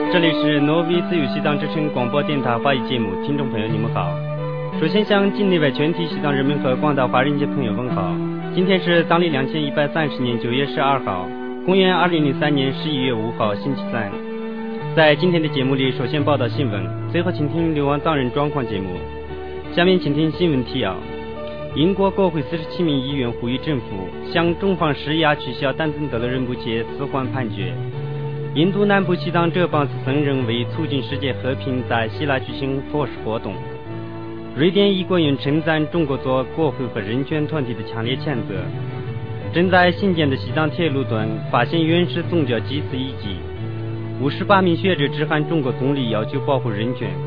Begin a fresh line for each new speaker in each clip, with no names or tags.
这里是挪威自由西藏之声广播电台华语节目，听众朋友你们好。首先向境内外全体西藏人民和广大华人界朋友问好。今天是藏历2130年9月12号，公元2003年11月5号，星期三。在今天的节目里，首先报道新闻，最后请听流亡藏人状况节目。下面请听新闻提要。英国国会47名议员呼吁政府向中方施压，取消丹增德勒仁波切死缓判决。印度南部西藏哲蚌寺僧人为促进世界和平在希腊举行佛事活动。瑞典议国人称赞中国做国会和人权团体的强烈谴责。正在新建的西藏铁路段发现原始宗教祭祀遗迹。58名学者致函中国总理，要求保护人权。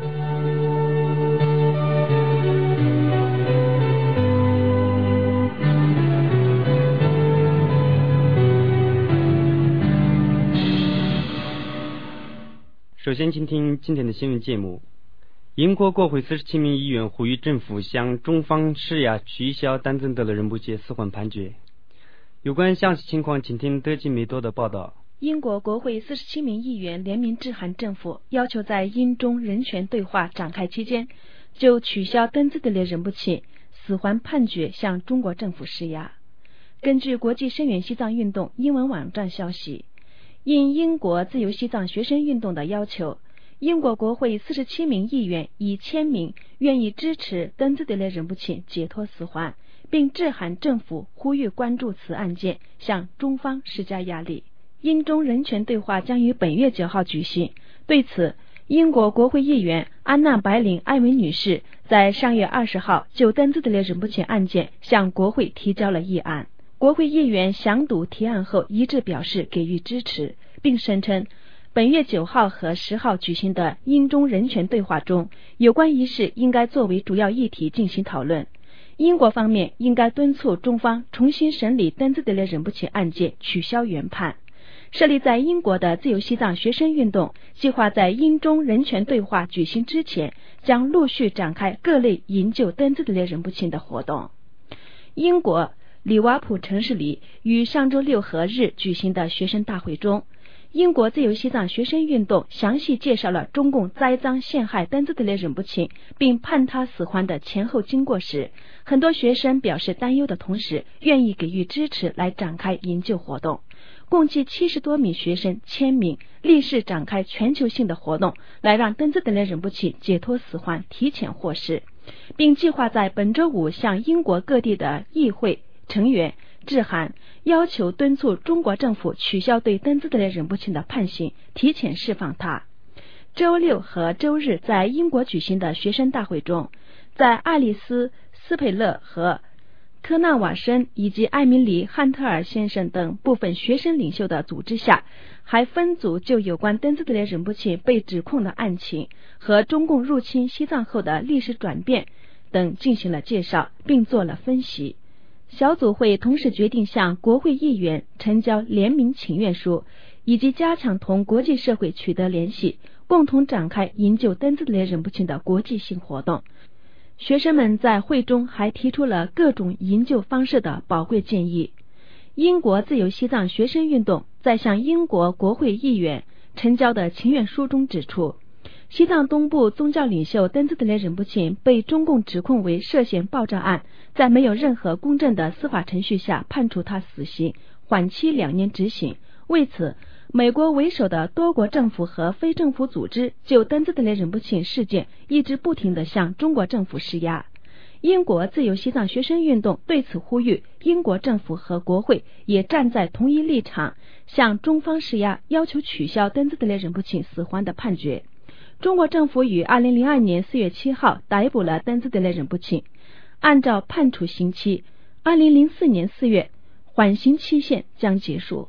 首先请听今天的新闻节目。英国国会47名议员呼吁政府向中方施压，取消丹增德勒仁波切死缓判决。有关详细情况，请听德基梅多的报道。
英国国会47名议员联名致函政府，要求在英中人权对话展开期间，就取消丹增德勒仁波切死缓判决向中国政府施压。根据国际声援西藏运动英文网站消息，应英国自由西藏学生运动的要求，英国国会47名议员已签名愿意支持丹增德勒仁波切解脱死缓，并致函政府呼吁关注此案件，向中方施加压力。英中人权对话将于本月9号举行。对此，英国国会议员安娜·白领·艾维女士在上月20号就丹增德勒仁波切案件向国会提交了议案。国会议员详读提案后一致表示给予支持，并声称本月9号和10号举行的英中人权对话中，有关一事应该作为主要议题进行讨论。英国方面应该敦促中方重新审理丹增德勒仁波切案件，取消原判。设立在英国的自由西藏学生运动计划在英中人权对话举行之前，将陆续展开各类营救丹增德勒仁波切的活动。英国里瓦普城市里于上周6和日举行的学生大会中，英国自由西藏学生运动详细介绍了中共栽赃陷害丹增德勒仁波切并判他死缓的前后经过时，很多学生表示担忧的同时，愿意给予支持来展开营救活动。共计70多名学生签名，立誓展开全球性的活动，来让丹增德勒仁波切解脱死缓提前获释，并计划在本周五向英国各地的议会成员致函，要求敦促中国政府取消对丹增德勒仁波切的判刑，提前释放他。周六和周日在英国举行的学生大会中，在爱丽丝·斯佩勒和科纳瓦森以及艾米里·汉特尔先生等部分学生领袖的组织下，还分组就有关丹增德勒仁波切被指控的案情和中共入侵西藏后的历史转变等进行了介绍，并做了分析。小组会同时决定向国会议员呈交联名请愿书，以及加强同国际社会取得联系，共同展开营救丹增德勒仁波切的国际性活动。学生们在会中还提出了各种营救方式的宝贵建议。英国自由西藏学生运动在向英国国会议员呈交的请愿书中指出，西藏东部宗教领袖丹增德勒仁波切被中共指控为涉嫌爆炸案，在没有任何公正的司法程序下判处他死刑，缓期2年执行。为此，美国为首的多国政府和非政府组织就丹增德勒仁波切事件一直不停地向中国政府施压。英国自由西藏学生运动对此呼吁英国政府和国会也站在同一立场，向中方施压，要求取消丹增德勒仁波切死缓的判决。中国政府于2002年4月7号逮捕了丹增德勒仁波切，按照判处刑期，2004年4月缓刑期限将结束。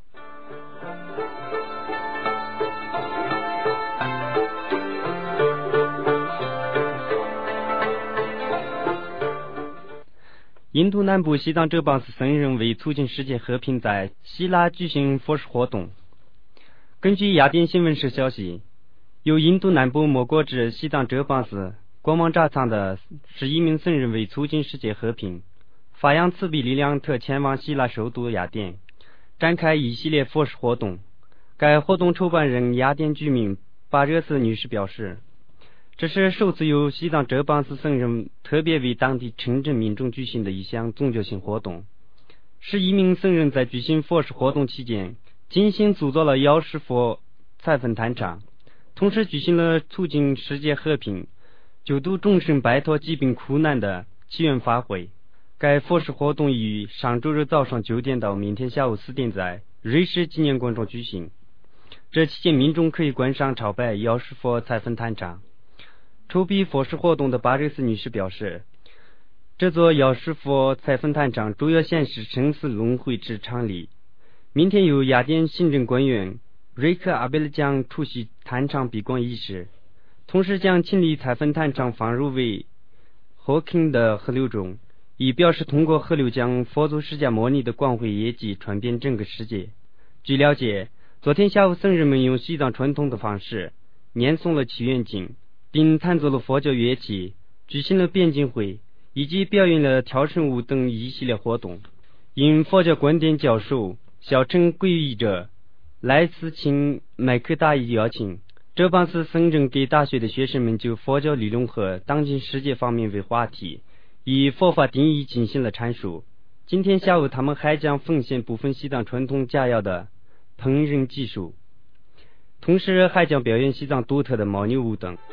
印度南部西藏哲蚌寺僧人为促进世界和平在希腊举行佛事活动。根据雅典新闻社消息，由印度南部莫果至西藏哲蚌寺光芒扎藏的11名僧人为促进世界和平，发扬慈悲力量特前往希腊首都雅典，展开一系列佛事活动。 该活动筹办人雅典居民巴热斯女士表示，这是首次由西藏哲蚌寺僧人特别为当地城镇民众举行的一项宗教性活动。11名僧人在举行佛事活动期间精心组造了药师佛彩粉坛场，同时举行了促进世界和平、救度众生摆脱疾病苦难的祈愿法会。该佛事活动于上周日早上9点到明天下午4点在瑞士纪念馆中举行。这期间民众可以观赏朝拜药师佛彩粉坛场。筹备佛事活动的巴热斯女士表示，这座药师佛彩粉坛场主要显示生死轮回之常理。明天由雅典行政官员瑞克阿贝勒将出席坛场闭关仪式，同时将清理彩粉坛场放入为霍肯的河流中，以表示通过河流将佛祖释迦牟尼的光辉业绩传遍整个世界。据了解，昨天下午僧人们用西藏传统的方式念诵了祈愿经，并弹奏了佛教乐器，举行了辩经会，以及表演了跳绳舞等一系列活动。因佛教观点教授小乘皈依者赖斯钦麦克大伊邀请，哲蚌寺僧正给大学的学生们就佛教理论和当今世界方面为话题，以佛法定义进行了阐述。今天下午他们还将奉献部分西藏传统佳肴的烹饪技术，同时还将表演西藏独特的牦牛舞等。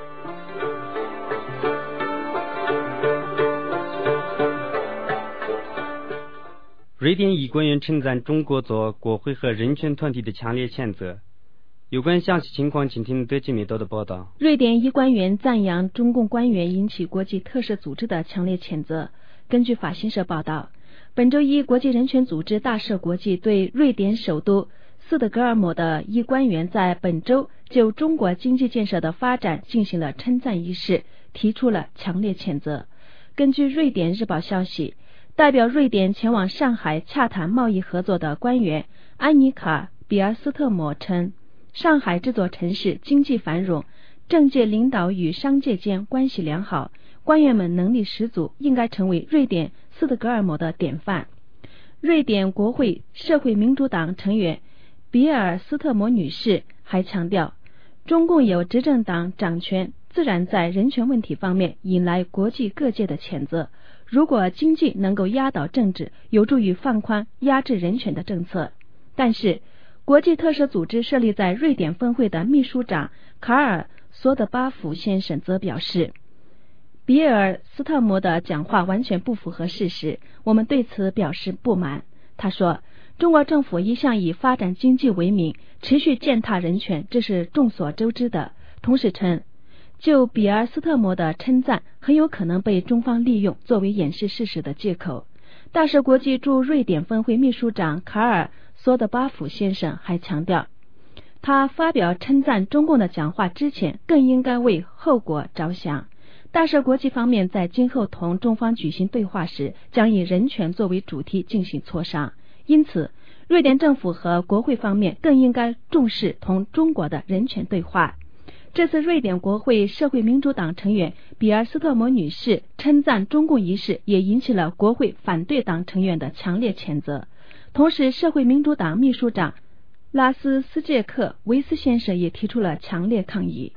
瑞典一官员称赞中国做国会和人权团体的强烈谴责。有关详细情况请听德基米多的报道。
瑞典一官员赞扬中共官员引起国际特赦组织的强烈谴责。根据法新社报道，本周一国际人权组织大赦国际对瑞典首都斯德哥尔摩的一官员在本周就中国经济建设的发展进行了称赞仪式，提出了强烈谴责。根据瑞典日报消息，代表瑞典前往上海洽谈贸易合作的官员安妮卡·比尔斯特摩称，上海这座城市经济繁荣，政界领导与商界间关系良好，官员们能力十足，应该成为瑞典斯德哥尔摩的典范。瑞典国会社会民主党成员比尔斯特摩女士还强调，中共有执政党掌权，自然在人权问题方面引来国际各界的谴责。如果经济能够压倒政治，有助于放宽压制人权的政策。但是国际特赦组织设立在瑞典分会的秘书长卡尔·索德巴夫先生则表示，比尔斯特摩的讲话完全不符合事实，我们对此表示不满。他说，中国政府一向以发展经济为名，持续践踏人权，这是众所周知的。同时称，就比尔斯特摩的称赞很有可能被中方利用作为掩饰事实的借口。大赦国际驻瑞典分会秘书长卡尔·索德巴夫先生还强调，他发表称赞中共的讲话之前，更应该为后果着想。大赦国际方面在今后同中方举行对话时，将以人权作为主题进行磋商。因此，瑞典政府和国会方面更应该重视同中国的人权对话。这次瑞典国会社会民主党成员比尔斯特摩女士称赞中共仪式，也引起了国会反对党成员的强烈谴责。同时，社会民主党秘书长拉斯斯杰克维斯先生也提出了强烈抗议。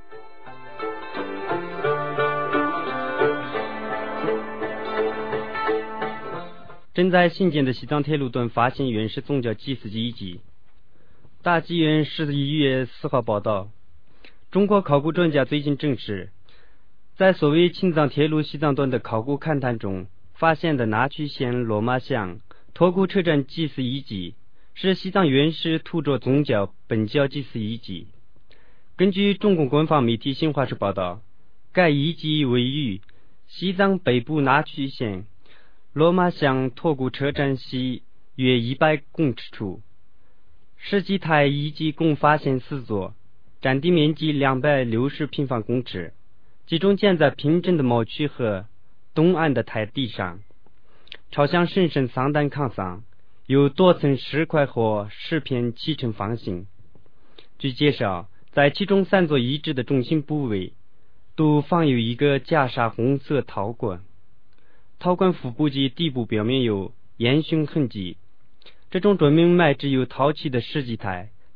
正在兴建的西藏铁路段发现原始宗教祭祀遗迹。大纪元11月4号报道，中国考古专家最近证实，在所谓青藏铁路西藏段的考古勘探中发现的那曲县罗马乡托库车站祭祀遗迹是西藏原始土着宗教本教祭祀遗迹。根据中共官方媒体新华社报道，该遗迹位于西藏北部那曲县罗马乡托库车站西约100公尺处。实际台遗迹共发现4座，占地面积260平方公尺，集中建在平整的毛区和东岸的台地上，朝向神圣桑丹康桑，由多层石块或石片砌成方形。据介绍，在其中3座遗址的中心部位都放有一个袈裟红色陶罐，陶罐腹部及底部表面有烟熏痕迹。这种专门埋置有陶器的石祭台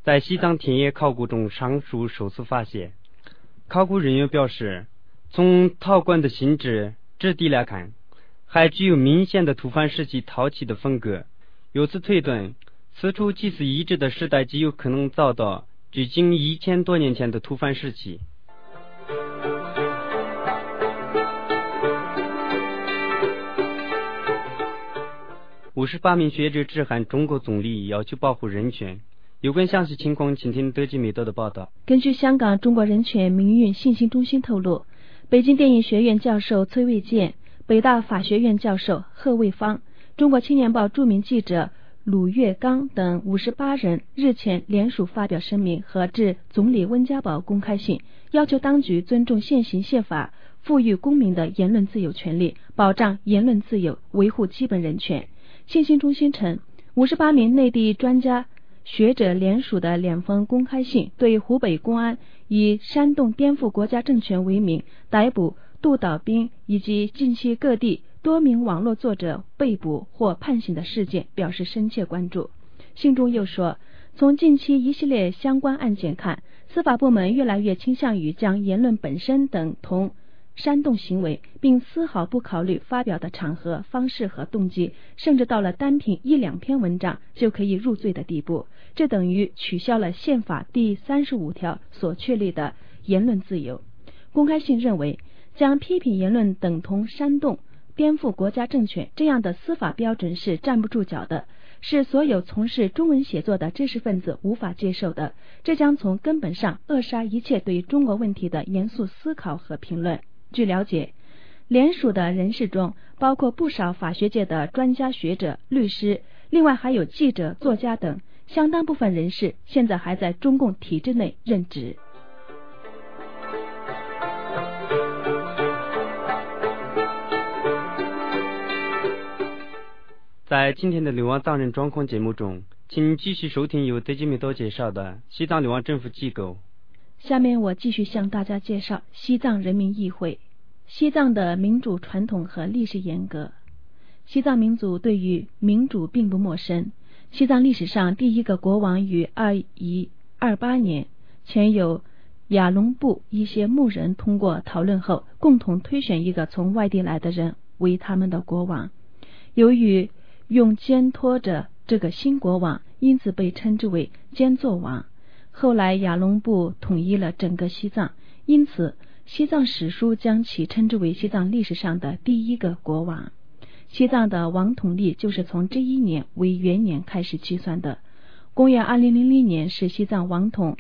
在西藏田野考古中上述首次发现。考古人员表示，从陶罐的性质、质地来看，还具有明显的吐蕃时期陶器的风格，由此推断，此处祭祀遗址的时代极有可能早到距今1000多年前的吐蕃时期。58名学者致函中国总理，要求保护人权。有关详细情况，请听德基美德的报道。
根据香港中国人权民运信息中心透露，北京电影学院教授崔卫健、北大法学院教授贺卫方、中国青年报著名记者鲁月刚等58人日前联署发表声明和致总理温家宝公开信，要求当局尊重现行宪法赋予公民的言论自由权利，保障言论自由，维护基本人权。信息中心称，58名内地专家学者联署的2封公开信，对湖北公安以煽动颠覆国家政权为名逮捕杜导兵以及近期各地多名网络作者被捕或判刑的事件表示深切关注。信中又说，从近期一系列相关案件看，司法部门越来越倾向于将言论本身等同煽动行为，并丝毫不考虑发表的场合、方式和动机，甚至到了单凭1-2篇文章就可以入罪的地步。这等于取消了宪法第35条所确立的言论自由。公开信认为，将批评言论等同煽动、颠覆国家政权这样的司法标准是站不住脚的，是所有从事中文写作的知识分子无法接受的，这将从根本上扼杀一切对中国问题的严肃思考和评论。据了解，联署的人士中包括不少法学界的专家学者、律师，另外还有记者、作家等，相当部分人士现在还在中共体制内任职。
在今天的流亡藏人状况节目中，请继续收听由德基米多介绍的西藏流亡政府机构。
下面我继续向大家介绍西藏人民议会。西藏的民主传统和历史沿革。西藏民族对于民主并不陌生。西藏历史上第一个国王于2128年前由雅隆部一些牧人通过讨论后，共同推选一个从外地来的人为他们的国王。由于用肩托着这个新国王，因此被称之为肩座王。后来雅隆部统一了整个西藏，因此西藏史书将其称之为西藏历史上的第一个国王。西藏的王统历就是从这一年为元年开始计算的。公元2000年是西藏王统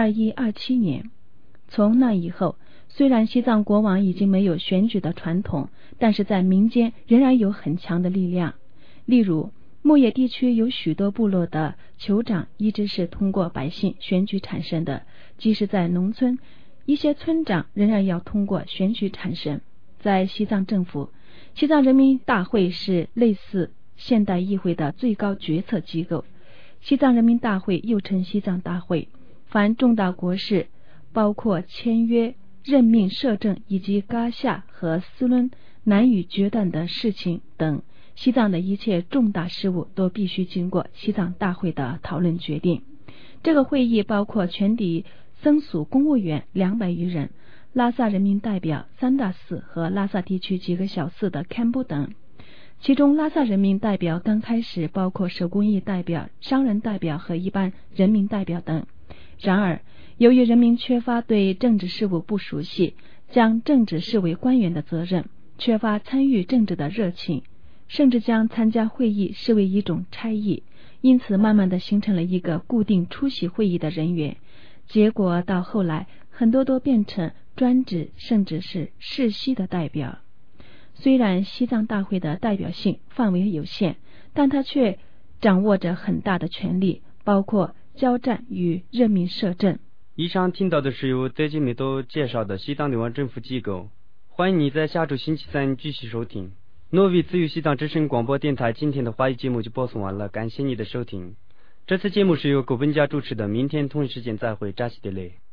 2127年。从那以后，虽然西藏国王已经没有选举的传统，但是在民间仍然有很强的力量。例如牧野地区有许多部落的酋长一直是通过百姓选举产生的，即使在农村，一些村长仍然要通过选举产生。在西藏政府，西藏人民大会是类似现代议会的最高决策机构。西藏人民大会又称西藏大会，凡重大国事，包括签约、任命摄政以及噶夏和斯伦难以决断的事情等，西藏的一切重大事务都必须经过西藏大会的讨论决定。这个会议包括全体僧俗公务员200余人，拉萨人民代表、3大寺和拉萨地区几个小寺的堪布等。其中拉萨人民代表刚开始包括手工艺代表、商人代表和一般人民代表等。然而由于人民缺乏对政治事务不熟悉，将政治视为官员的责任，缺乏参与政治的热情，甚至将参加会议视为一种差役，因此慢慢的形成了一个固定出席会议的人员。结果到后来，很多都变成专职甚至是世袭的代表。虽然西藏大会的代表性范围有限，但他却掌握着很大的权力，包括交战与任命摄政。
以上听到的是由德基米多介绍的西藏流亡政府机构。欢迎你在下周星期三继续收听。诺维自由西藏之声广播电台今天的华语节目就播送完了，感谢你的收听。这次节目是由狗本家主持的，明天同一时间再会，扎西德勒。